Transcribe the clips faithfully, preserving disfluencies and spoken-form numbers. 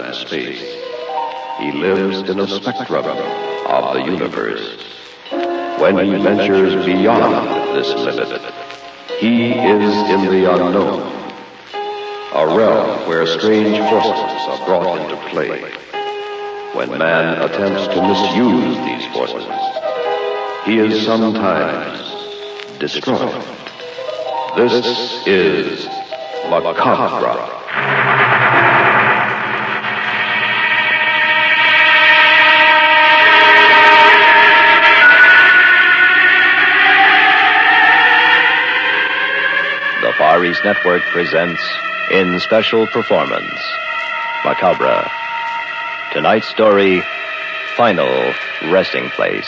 and space. He lives in a spectrum of the universe. When he ventures beyond this limit, he is in the unknown, a realm where strange forces are brought into play. When man attempts to misuse these forces, he is sometimes destroyed. This is Macabre. The Far East Network presents, in special performance, Macabre. Tonight's story, Final Resting Place.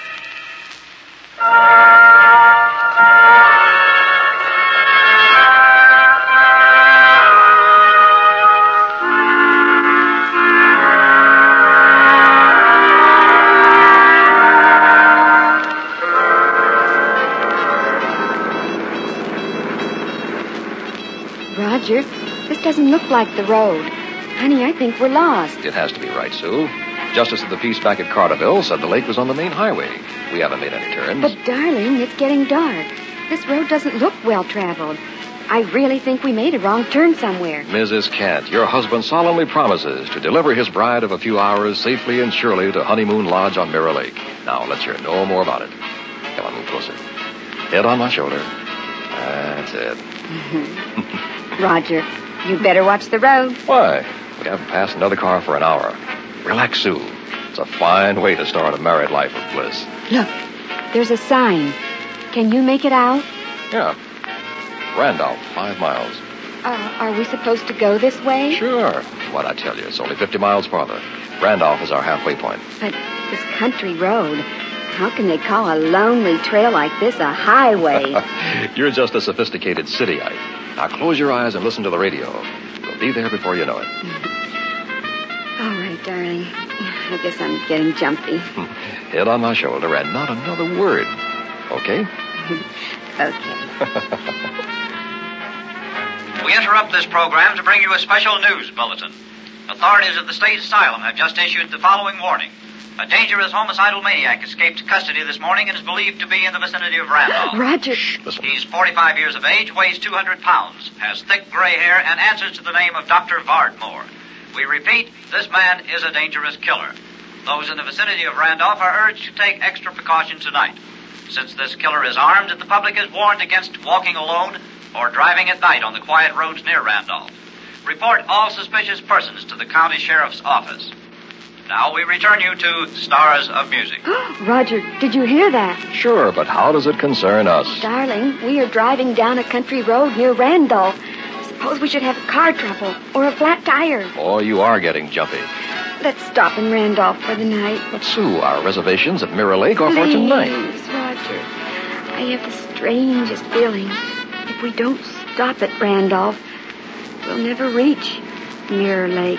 Roger, this doesn't look like the road. Honey, I think we're lost. It has to be right, Sue. Justice of the Peace back at Carterville said the lake was on the main highway. We haven't made any turns. But, darling, it's getting dark. This road doesn't look well-traveled. I really think we made a wrong turn somewhere. Missus Kent, your husband solemnly promises to deliver his bride of a few hours safely and surely to Honeymoon Lodge on Mirror Lake. Now, let's hear no more about it. Come on, move closer. Head on my shoulder. That's it. Roger, you better watch the road. Why? We haven't passed another car for an hour. Relax, Sue. It's a fine way to start a married life of bliss. Look, there's a sign. Can you make it out? Yeah. Randolph, five miles. Uh, are we supposed to go this way? Sure. What'd I tell you? It's only fifty miles farther. Randolph is our halfway point. But this country road, how can they call a lonely trail like this a highway? You're just a sophisticated cityite. Now close your eyes and listen to the radio. We'll be there before you know it. All right, darling. I guess I'm getting jumpy. Head on my shoulder and not another word. Okay? Okay. We interrupt this program to bring you a special news bulletin. Authorities of the state asylum have just issued the following warning. A dangerous homicidal maniac escaped custody this morning and is believed to be in the vicinity of Randolph. Roger. He's forty-five years of age, weighs two hundred pounds, has thick gray hair, and answers to the name of Doctor Vardmore. We repeat, this man is a dangerous killer. Those in the vicinity of Randolph are urged to take extra precaution tonight. Since this killer is armed, the public is warned against walking alone or driving at night on the quiet roads near Randolph. Report all suspicious persons to the county sheriff's office. Now we return you to Stars of Music. Roger, did you hear that? Sure, but how does it concern us? Darling, we are driving down a country road near Randolph. Suppose we should have car trouble or a flat tire. Oh, you are getting jumpy. Let's stop in Randolph for the night. But, Sue, our reservations at Mirror Lake are for Please, tonight. Roger. I have the strangest feeling. If we don't stop at Randolph, we'll never reach Mirror Lake.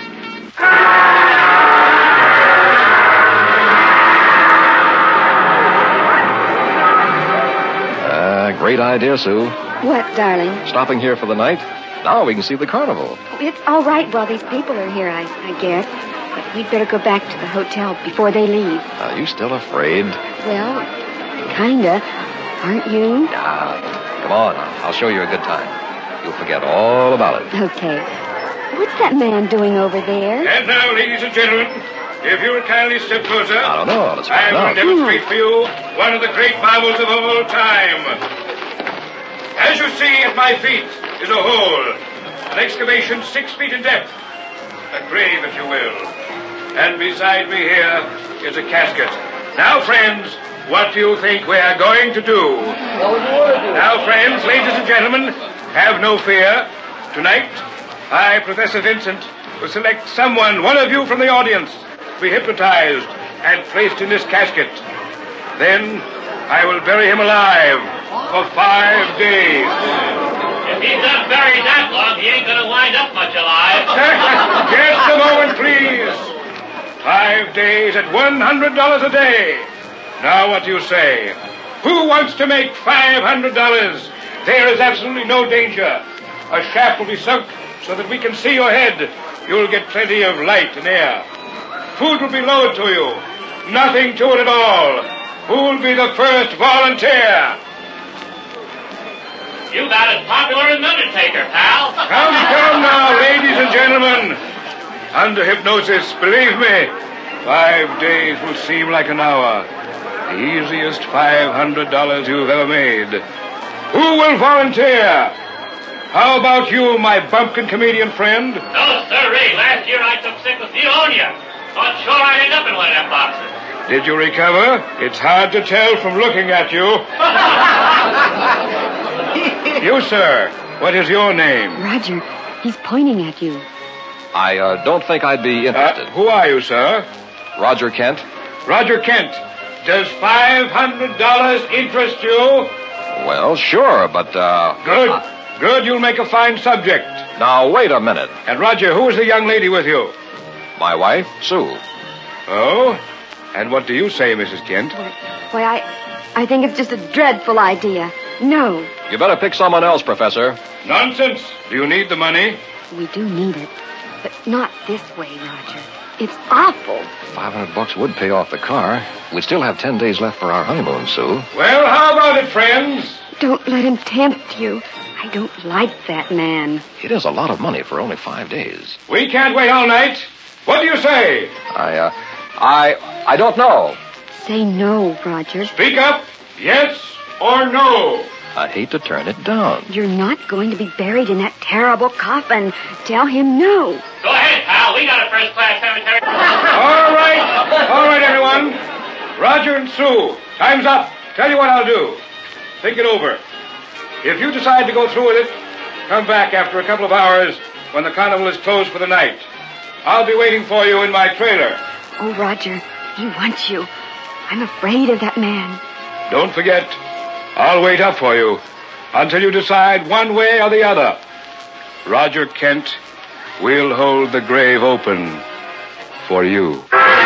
Uh, great idea, Sue. What, darling? Stopping here for the night? Now we can see the carnival. It's all right while these people are here, I, I guess. But we'd better go back to the hotel before they leave. Are you still afraid? Well, kinda. Aren't you? Yeah. Come on, I'll show you a good time. You'll forget all about it. Okay. What's that man doing over there? And now, ladies and gentlemen, if you will kindly step closer. I don't know. Let's I find will out. demonstrate for you one of the great marvels of all time. As you see at my feet is a hole, an excavation six feet in depth, a grave, if you will. And beside me here is a casket. Now, friends, what do you think we are going to do? Now, friends, ladies and gentlemen, have no fear. Tonight, I, Professor Vincent, will select someone, one of you from the audience, to be hypnotized and placed in this casket. Then I will bury him alive for five days. If he's not buried that long, he ain't going to wind up much alive. Just a moment, please. Five days at one hundred dollars a day. Now, what do you say? Who wants to make five hundred dollars? There is absolutely no danger. A shaft will be sunk so that we can see your head. You'll get plenty of light and air. Food will be lowered to you. Nothing to it at all. Who'll be the first volunteer? You about as popular as an undertaker, pal. Come, come now, ladies and gentlemen. Under hypnosis, believe me, five days will seem like an hour. The easiest five hundred dollars you've ever made. Who will volunteer? How about you, my bumpkin comedian friend? No, sirree. Last year I took sick with pneumonia. Thought sure I'd end up in one of them boxes. Did you recover? It's hard to tell from looking at you. You, sir, what is your name? Roger, he's pointing at you. I uh, don't think I'd be interested. Uh, who are you, sir? Roger Kent. Roger Kent. Does five hundred dollars interest you? Well, sure, but, uh... Good. Uh, Good, you'll make a fine subject. Now, wait a minute. And, Roger, who is the young lady with you? My wife, Sue. Oh? And what do you say, Missus Kent? Why, why, I, I think it's just a dreadful idea. No. You better pick someone else, Professor. Nonsense. Do you need the money? We do need it, but not this way, Roger. It's awful. Five hundred bucks would pay off the car. We'd still have ten days left for our honeymoon, Sue. Well, how about it, friends? Don't let him tempt you. I don't like that man. It is a lot of money for only five days. We can't wait all night. What do you say? I, uh, I, I don't know. Say no, Roger. Speak up. Yes or no? I'd hate to turn it down. You're not going to be buried in that terrible coffin. Tell him no. Go ahead, pal. We got a first-class cemetery. All right. All right, everyone. Roger and Sue, time's up. Tell you what I'll do. Think it over. If you decide to go through with it, come back after a couple of hours when the carnival is closed for the night. I'll be waiting for you in my trailer. Oh, Roger, he wants you. I'm afraid of that man. Don't forget, I'll wait up for you until you decide one way or the other. Roger Kent, we'll hold the grave open for you.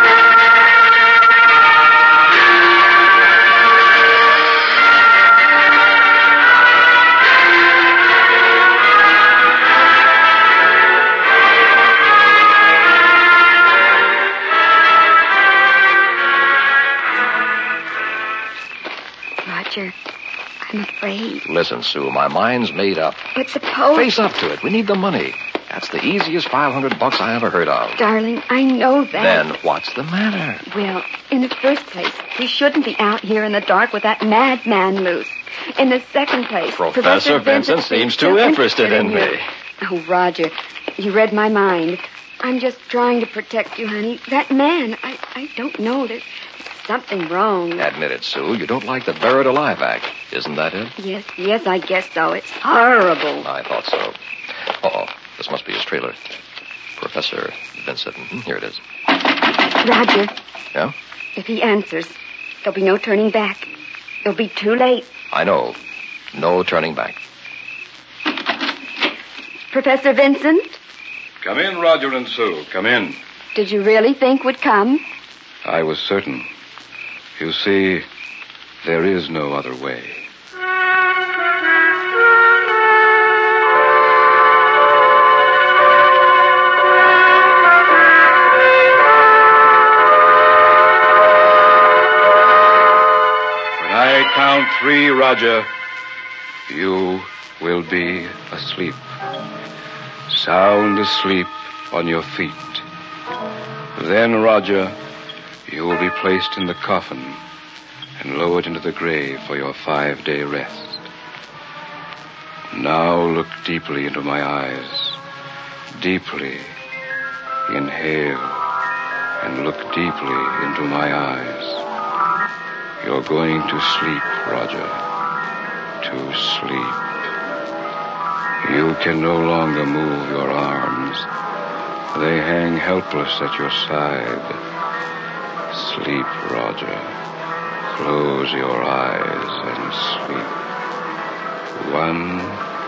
Roger, I'm afraid. Listen, Sue, my mind's made up. But suppose... Face up to it. We need the money. That's the easiest five hundred bucks I ever heard of. Darling, I know that. Then what's the matter? Well, in the first place, we shouldn't be out here in the dark with that madman loose. In the second place... Professor, Professor Vincent, Vincent seems too interested in you. me. Oh, Roger, you read my mind. I'm just trying to protect you, honey. That man, I, I don't know. There's something wrong. Admit it, Sue. You don't like the buried alive act. Isn't that it? Yes, yes, I guess so. It's horrible. I thought so. Uh-oh. This must be his trailer. Professor Vincent. Mm-hmm. Here it is. Roger. Yeah? If he answers, there'll be no turning back. It'll be too late. I know. No turning back. Professor Vincent? Come in, Roger and Sue. Come in. Did you really think would come? I was certain. You see, there is no other way. When I count three, Roger, you will be asleep. Sound asleep on your feet. Then, Roger, you will be placed in the coffin and lowered into the grave for your five-day rest. Now look deeply into my eyes. Deeply. Inhale and look deeply into my eyes. You're going to sleep, Roger. To sleep. You can no longer move your arms. They hang helpless at your side. Sleep, Roger. Close your eyes and sleep. One,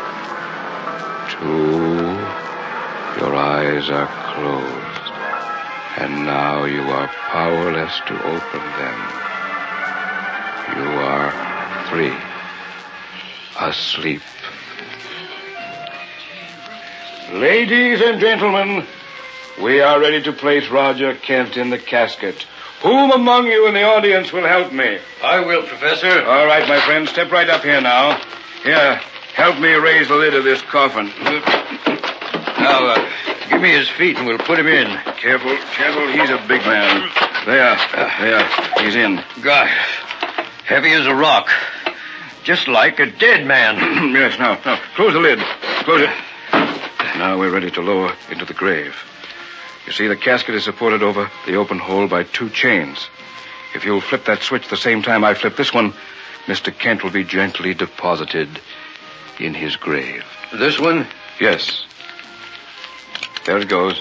two, your eyes are closed. And now you are powerless to open them. You are free. Asleep. Ladies and gentlemen, we are ready to place Roger Kent in the casket. Whom among you in the audience will help me? I will, Professor. All right, my friend, step right up here now. Here, help me raise the lid of this coffin. Now, uh, give me his feet and we'll put him in. Careful, careful, he's a big man. There, there, he's in. God, heavy as a rock. Just like a dead man. Yes, now, now, close the lid. Close it. Now we're ready to lower into the grave. You see, the casket is supported over the open hole by two chains. If you'll flip that switch the same time I flip this one, Mister Kent will be gently deposited in his grave. This one? Yes. There it goes.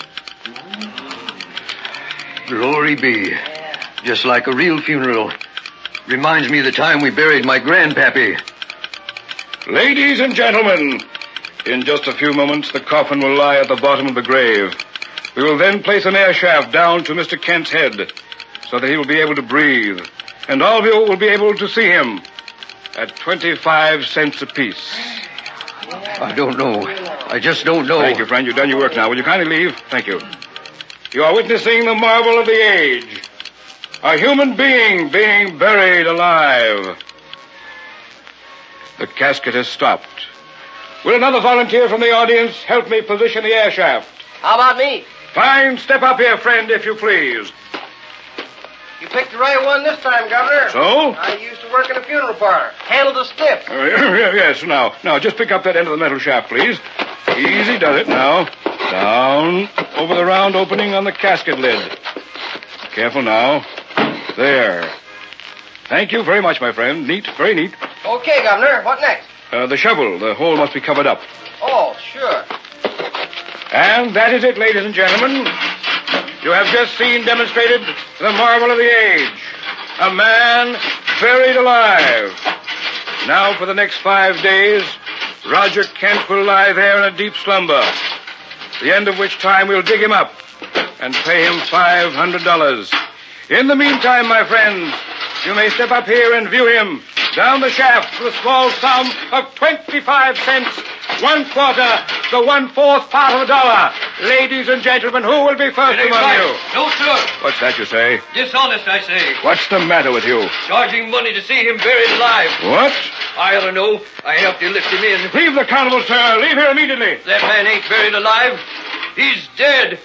Glory be. Just like a real funeral. Reminds me of the time we buried my grandpappy. Ladies and gentlemen, in just a few moments, the coffin will lie at the bottom of the grave. We will then place an air shaft down to Mister Kent's head so that he will be able to breathe. And all of you will be able to see him at twenty-five cents apiece. I don't know. I just don't know. Thank you, friend. You've done your work now. Will you kindly leave? Thank you. You are witnessing the marvel of the age. A human being being buried alive. The casket has stopped. Will another volunteer from the audience help me position the air shaft? How about me? Fine. Step up here, friend, if you please. You picked the right one this time, Governor. So? I used to work in a funeral parlor. Handled the stiff. Uh, yes, now. Now, just pick up that end of the metal shaft, please. Easy does it now. Down over the round opening on the casket lid. Careful now. There. Thank you very much, my friend. Neat, very neat. Okay, Governor. What next? Uh, the shovel. The hole must be covered up. Oh, sure. And that is it, ladies and gentlemen. You have just seen demonstrated the marvel of the age. A man buried alive. Now, for the next five days, Roger Kent will lie there in a deep slumber, the end of which time we'll dig him up and pay him five hundred dollars. In the meantime, my friends, you may step up here and view him down the shaft for the small sum of twenty-five cents, one quarter, the one-fourth part of a dollar. Ladies and gentlemen, who will be first among right. you? No, sir. What's that you say? Dishonest, I say. What's the matter with you? Charging money to see him buried alive. What? I ought to know. I helped you lift him in. Leave the carnival, sir. Leave here immediately. That man ain't buried alive. He's dead.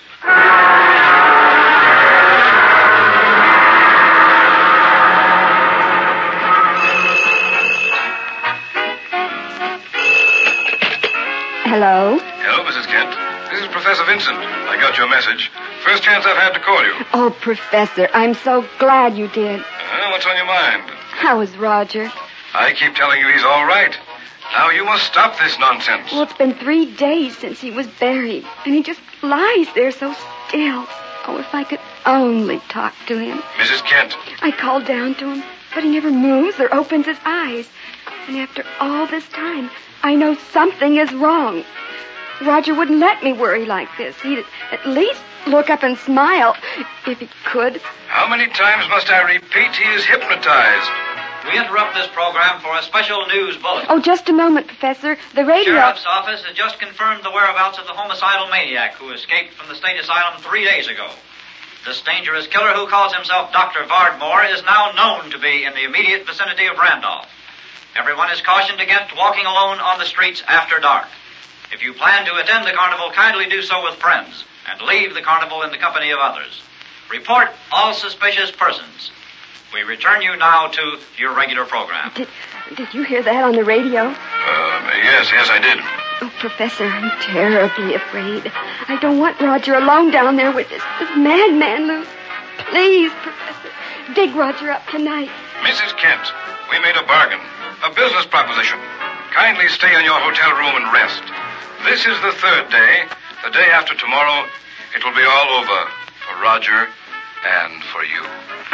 Hello? Hello, Missus Kent. This is Professor Vincent. I got your message. First chance I've had to call you. Oh, Professor, I'm so glad you did. Uh, what's on your mind? How is Roger? I keep telling you he's all right. Now you must stop this nonsense. Well, it's been three days since he was buried, and he just lies there so still. Oh, if I could only talk to him. Missus Kent. I called down to him, but he never moves or opens his eyes. And after all this time, I know something is wrong. Roger wouldn't let me worry like this. He'd at least look up and smile, if he could. How many times must I repeat he is hypnotized? We interrupt this program for a special news bulletin. Oh, just a moment, Professor. The radio... Sheriff's office has just confirmed the whereabouts of the homicidal maniac who escaped from the state asylum three days ago. This dangerous killer who calls himself Doctor Vardmore is now known to be in the immediate vicinity of Randolph. Everyone is cautioned against walking alone on the streets after dark. If you plan to attend the carnival, kindly do so with friends, and leave the carnival in the company of others. Report all suspicious persons. We return you now to your regular program. Did, did you hear that on the radio? Uh, yes, yes, I did. Oh, Professor, I'm terribly afraid. I don't want Roger alone down there with this, this madman loose. Please, Professor, dig Roger up tonight. Missus Kent, we made a bargain. A business proposition. Kindly stay in your hotel room and rest. This is the third day. The day after tomorrow, it will be all over for Roger and for you.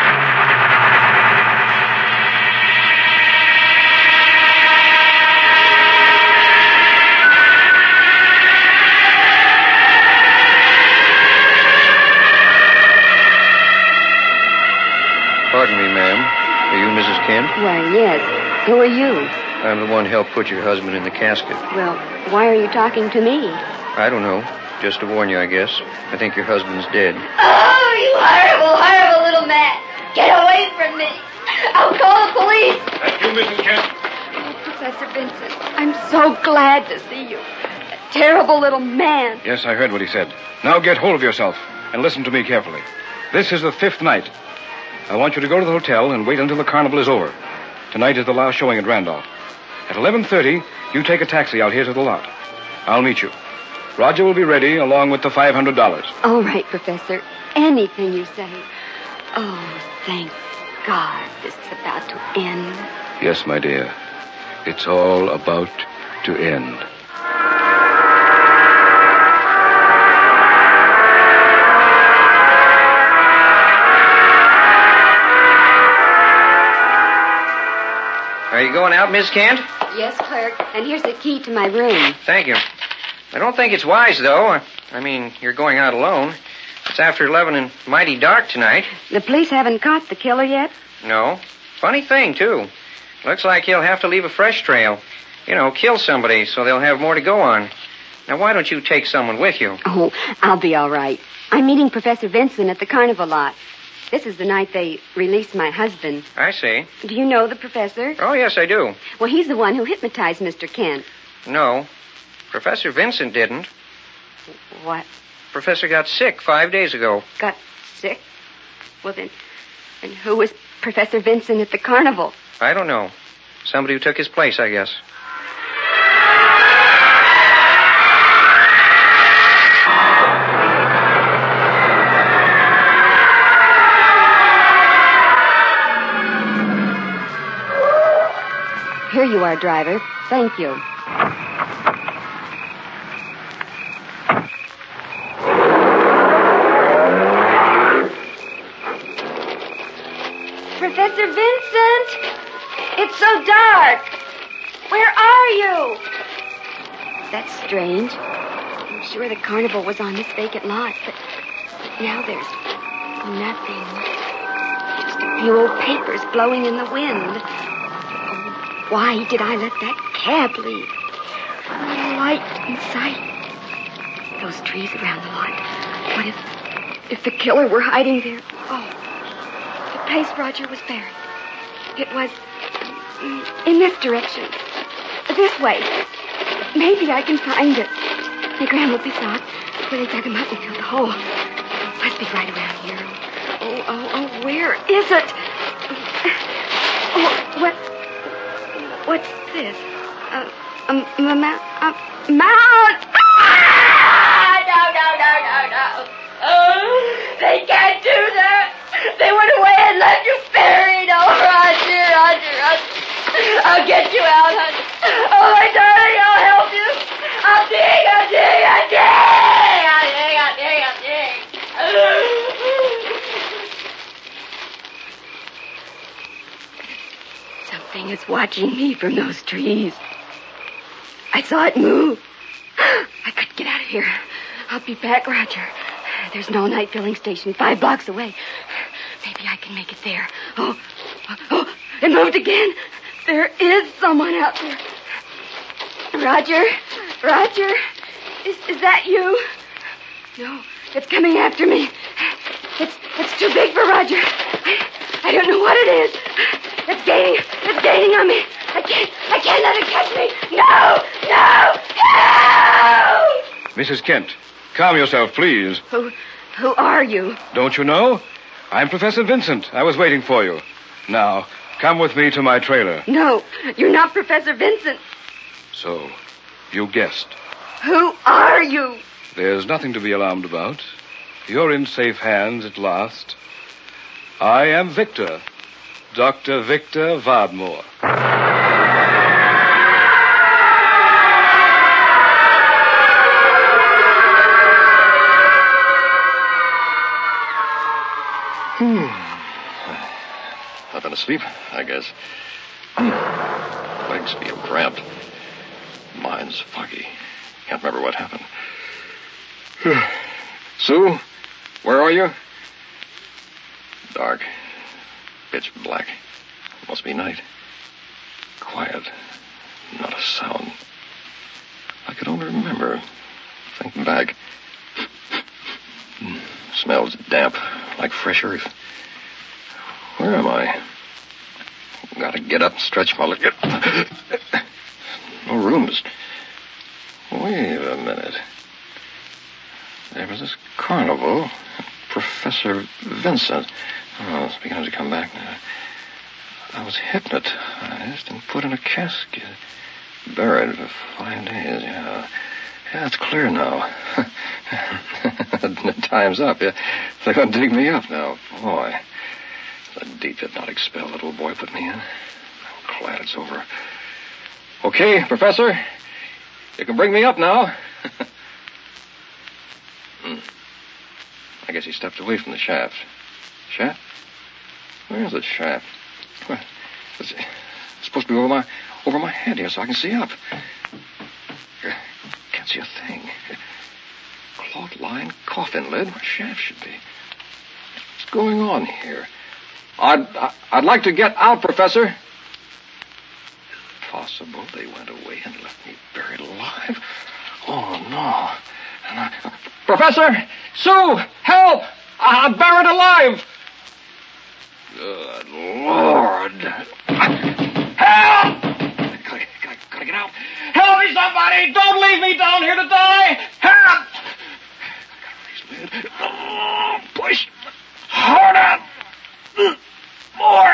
Pardon me, ma'am. Are you Missus Kent? Why, yes. Who are you? I'm the one who helped put your husband in the casket. Well, why are you talking to me? I don't know. Just to warn you, I guess. I think your husband's dead. Oh, you horrible, horrible little man. Get away from me. I'll call the police. That's you, Missus Kent. Oh, Professor Vincent, I'm so glad to see you. That terrible little man. Yes, I heard what he said. Now get hold of yourself and listen to me carefully. This is the fifth night. I want you to go to the hotel and wait until the carnival is over. Tonight is the last showing at Randolph. At eleven thirty, you take a taxi out here to the lot. I'll meet you. Roger will be ready along with the five hundred dollars. All right, Professor. Anything you say. Oh, thank God this is about to end. Yes, my dear. It's all about to end. Are you going out, Miss Kent? Yes, clerk. And here's the key to my room. Thank you. I don't think it's wise, though. I mean, you're going out alone. It's after eleven and mighty dark tonight. The police haven't caught the killer yet? No. Funny thing, too. Looks like he'll have to leave a fresh trail. You know, kill somebody so they'll have more to go on. Now, why don't you take someone with you? Oh, I'll be all right. I'm meeting Professor Vincent at the carnival lot. This is the night they released my husband. I see. Do you know the professor? Oh, yes, I do. Well, he's the one who hypnotized Mister Kent. No. Professor Vincent didn't. What? Professor got sick five days ago. Got sick? Well, then, then who was Professor Vincent at the carnival? I don't know. Somebody who took his place, I guess. Here you are, driver. Thank you. Professor Vincent! It's so dark. Where are you? That's strange. I'm sure the carnival was on this vacant lot, but, but now there's nothing. Just a few old papers blowing in the wind. Why did I let that cab leave? No light in sight. Those trees around the lot. What if, if the killer were hiding there? Oh, the place Roger was buried. It was um, in this direction. This way. Maybe I can find it. My grandmother thought when they dug him up and filled the hole. Must be right around here. Oh, oh, oh, where is it? Oh, what? What's this? Uh, a, a, mount? A mount? Ah! No, no, no, no, no. Oh, they can't do that. They went away and left you buried. Oh, Roger, Roger, Roger. I'll get you out, honey. Oh, my darling, I'll help you. I'll dig, I'll dig, I'll dig. I'll dig, I'll dig, I'll dig. Something is watching me from those trees. I saw it move. I could get out of here. I'll be back, Roger. There's an all-night filling station five blocks away. Maybe I can make it there. Oh, oh, oh, it moved again. There is someone out there. Roger, Roger, is, is that you? No, it's coming after me. It's it's too big for Roger. I, I don't know what it is. It's gaining, it's gaining on me. I can't, I can't let it catch me. No, no, no! Missus Kent, calm yourself, please. Who, who are you? Don't you know? I'm Professor Vincent. I was waiting for you. Now, come with me to my trailer. No, you're not Professor Vincent. So, you guessed. Who are you? There's nothing to be alarmed about. You're in safe hands at last. I am Victor. Doctor Victor Vardmore. Hmm. I've been asleep, I guess. Legs feel cramped. Mind's foggy. Can't remember what happened. Sue, where are you? Dark. Pitch black. Must be night. Quiet. Not a sound. I could only remember Think back. Smells damp, like fresh earth. Where am I? Gotta get up and stretch my leg. No room to... Wait a minute. There was this carnival. Professor Vincent. Oh, it's beginning to come back now. I was hypnotized and put in a casket. Buried for five days, yeah. Yeah, it's clear now. The time's up. Yeah. They're going to dig me up now. Boy. The deep hypnotic spell that old boy put me in. I'm glad it's over. Okay, Professor. You can bring me up now. hmm. I guess he stepped away from the shaft. Shaft? Where's the shaft? Well, it's, it's supposed to be over my over my head here so I can see up. Can't see a thing. Cloth line, coffin lid, where shaft should be. What's going on here? I'd, I'd like to get out, Professor. Possible they went away and left me buried alive? Oh, no. And I... Professor! Sue! Help! I'm buried alive! Good Lord. Help! Gotta, gotta, gotta get out. Help me, somebody! Don't leave me down here to die! Help! Gotta raise lid. Oh, push. Harder! More!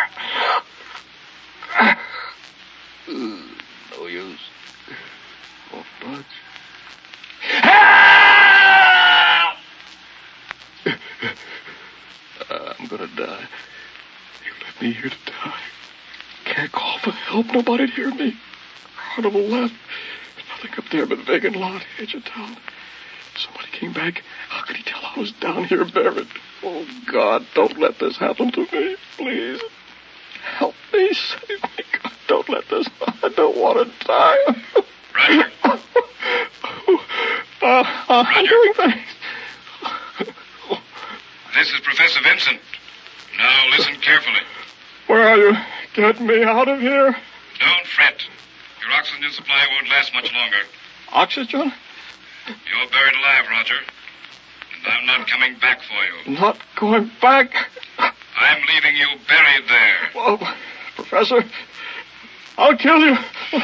No use. Won't budge. Help! I'm gonna die. You left me here to die. Can't call for help. Nobody'd hear me. Carnival left. Nothing up there but vacant lot, edge of town. Somebody came back. How could he tell I was down here buried? Oh, God, don't let this happen to me, please. Help me, save me. God, don't let this... I don't want to die. Roger. uh, uh, I'm doing things. This is Professor Vincent. Now listen carefully. Where are you? Get me out of here. Don't fret. Your oxygen supply won't last much longer. Oxygen? You're buried alive, Roger. And I'm not coming back for you. Not going back? I'm leaving you buried there. Oh, Professor, I'll kill you.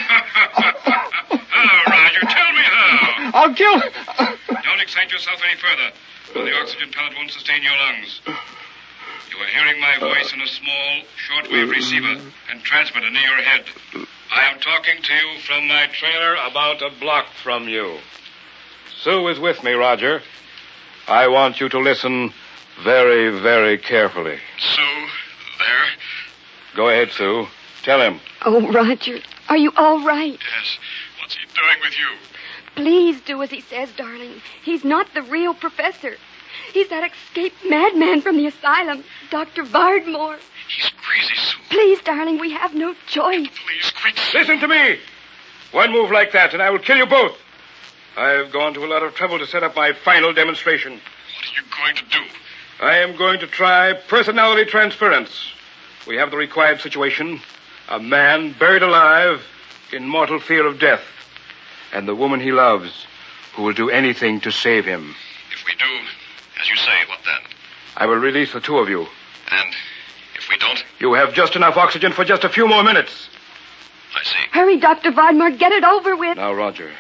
How, Roger? Tell me how. I'll kill... Don't excite yourself any further. The oxygen pellet won't sustain your lungs. You are hearing my voice in a small, shortwave receiver and transmitter near your head. I am talking to you from my trailer about a block from you. Sue is with me, Roger. I want you to listen very, very carefully. Sue, there? Go ahead, Sue. Tell him. Oh, Roger, are you all right? Yes. What's he doing with you? Please do as he says, darling. He's not the real professor. He's that escaped madman from the asylum, Doctor Vardmore. He's crazy, Sue. Please, darling, we have no choice. Please, quick. Listen to me. One move like that, and I will kill you both. I've gone to a lot of trouble to set up my final demonstration. What are you going to do? I am going to try personality transference. We have the required situation. A man buried alive in mortal fear of death. And the woman he loves, who will do anything to save him. If we do, as you say, what then? I will release the two of you. And if we don't? You have just enough oxygen for just a few more minutes. I see. Hurry, Doctor Vardmore. Get it over with. Now, Roger,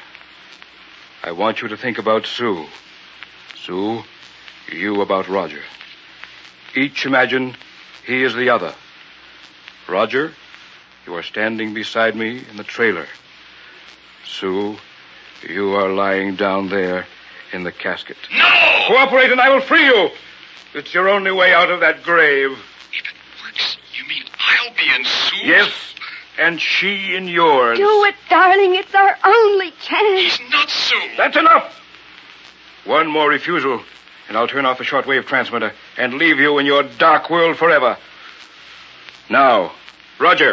I want you to think about Sue. Sue, you about Roger. Each imagine he is the other. Roger, you are standing beside me in the trailer. Sue, you are lying down there in the casket. No! Cooperate and I will free you. It's your only way out of that grave. If it works, you mean I'll be in Sue? Yes, and she in yours. Do it, darling. It's our only chance. He's not Sue. That's enough. One more refusal, and I'll turn off the shortwave transmitter and leave you in your dark world forever. Now, Roger,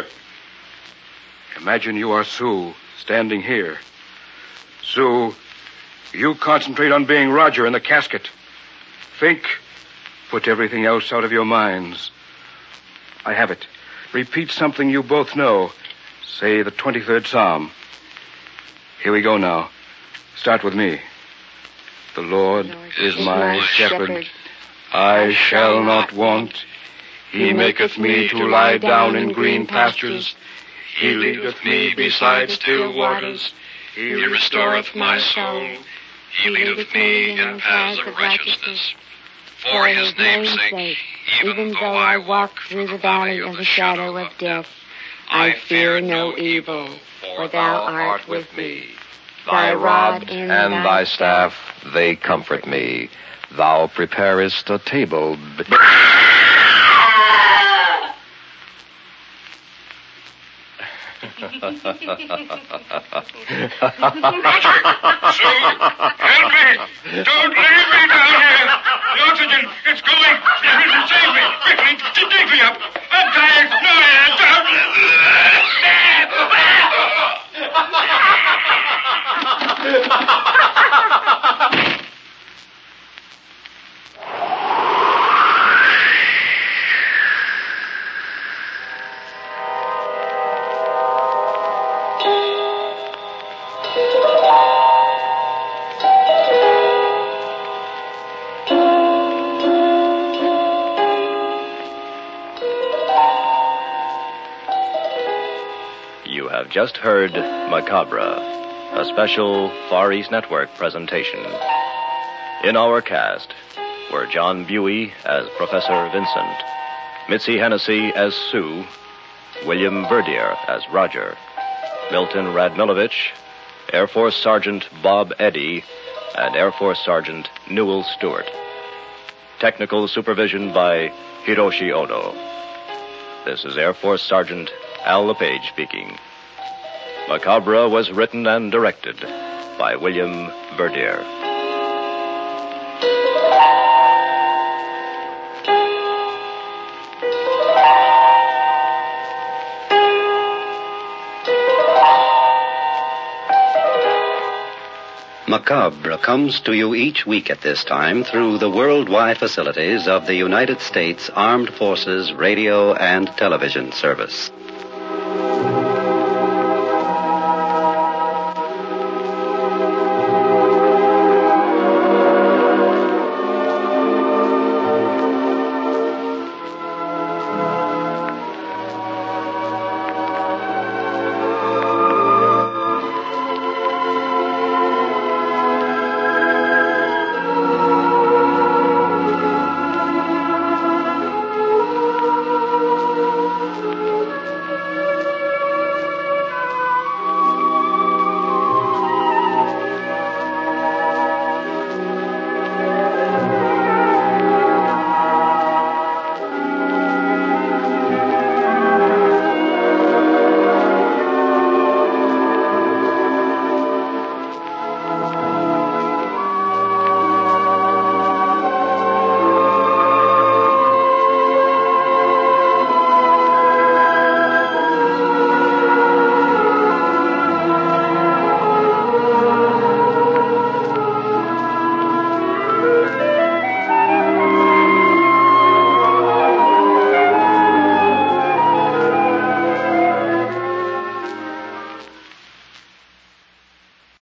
imagine you are Sue standing here. Sue, you concentrate on being Roger in the casket. Think. Put everything else out of your minds. I have it. Repeat something you both know. Say the twenty-third Psalm. Here we go now. Start with me. The Lord is my shepherd. I shall not want. He maketh me to lie down in green pastures. He leadeth me beside still waters. He restoreth my soul. He leadeth me in paths of righteousness. For his name's sake, even though I walk through the valley of the shadow of death, I fear no evil, for thou art with me. Thy rod and thy staff, they comfort me. Thou preparest a table. Be- Roger! Sue! Help me! Don't leave me down here! The oxygen, it's going! Save me! Quickly! Dig me up! I'm dying! No, I'm You have just heard Macabre, a special Far East Network presentation. In our cast were John Buey as Professor Vincent, Mitzi Hennessy as Sue, William Verdier as Roger, Milton Radmilovich, Air Force Sergeant Bob Eddy, and Air Force Sergeant Newell Stewart. Technical supervision by Hiroshi Ono. This is Air Force Sergeant Al LePage speaking. Macabre was written and directed by William Verdier. Macabre comes to you each week at this time through the worldwide facilities of the United States Armed Forces Radio and Television Service.